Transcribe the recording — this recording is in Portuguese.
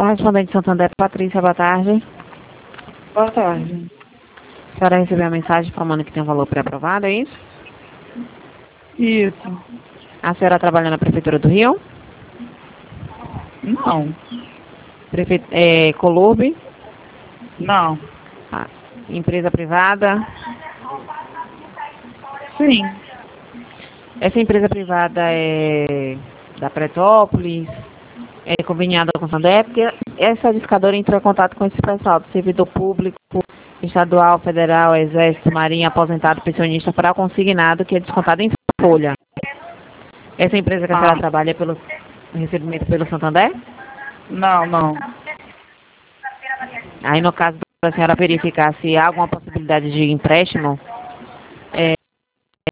Correspondente Santander, Patrícia, boa tarde. Boa tarde. A senhora recebeu a mensagem informando que tem um valor pré-aprovado, é isso? Isso. A senhora trabalha na Prefeitura do Rio? Não. Colurbe? Não. Empresa privada? Sim. Essa empresa privada é da Petrópolis? É conveniada com o Santander? Porque essa edificadora entrou em contato com esse pessoal do servidor público, estadual, federal, exército, marinha, aposentado, pensionista, para consignado, que é descontado em folha. Essa empresa que a senhora trabalha é pelo recebimento pelo Santander? Não. Aí, no caso da senhora verificar se há alguma possibilidade de empréstimo,